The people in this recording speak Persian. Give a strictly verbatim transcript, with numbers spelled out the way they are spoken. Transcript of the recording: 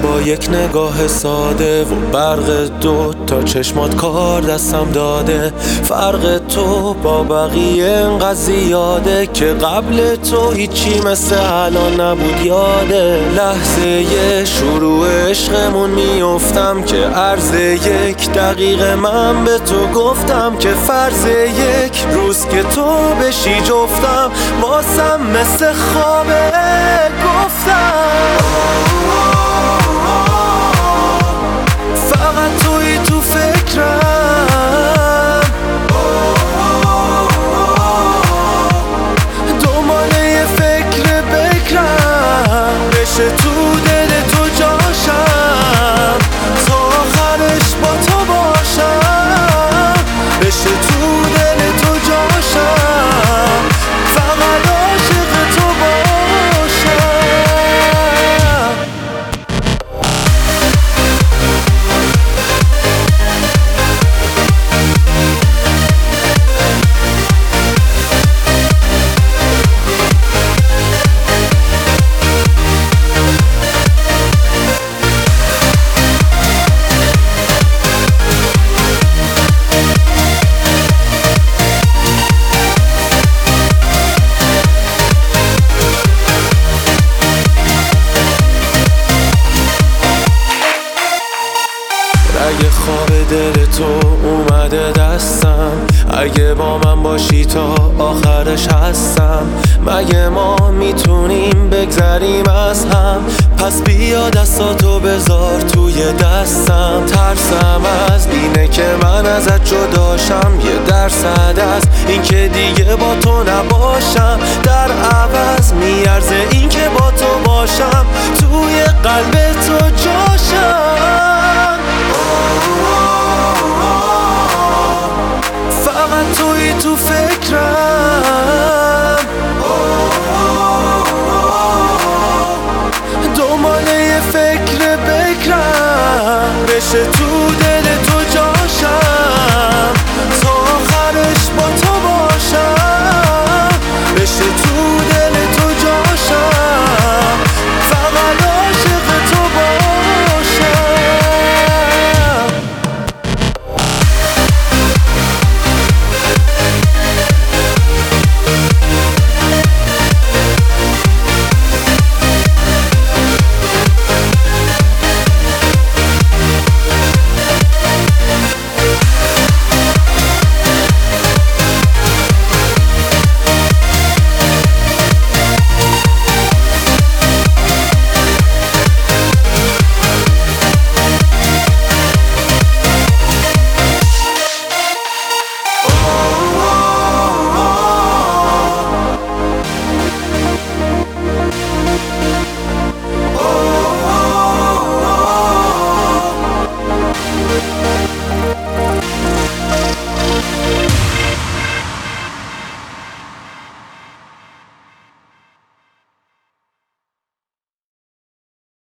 با یک نگاه ساده و برق دو تا چشمات کار دستم داده. فرق تو با بقیه انقدر زیاده که قبل تو هیچی مثل الان نبود. یاده لحظه شروع عشقمون میافتم که عرض یک دقیقه من به تو گفتم که فرض یک روز که تو بشی جفتم واسم مثل خوابه. گفتم فقط توی تو فکرم، دنباله فکر بکرم بشه تو دل تو جاشم تا آخرش با تو باشم. بشه تو دل تو جاشم فقط عاشق تو باشم. اگه خواب دل تو اومده دستم، اگه با من باشی تا آخرش هستم، مگه ما میتونیم بگذریم از هم؟ پس بیا دستاتو بذار توی دستم. ترسم از اینه که من ازت جداشم، یه درصد از این که دیگه با تو نباشم. در عوض میارزه این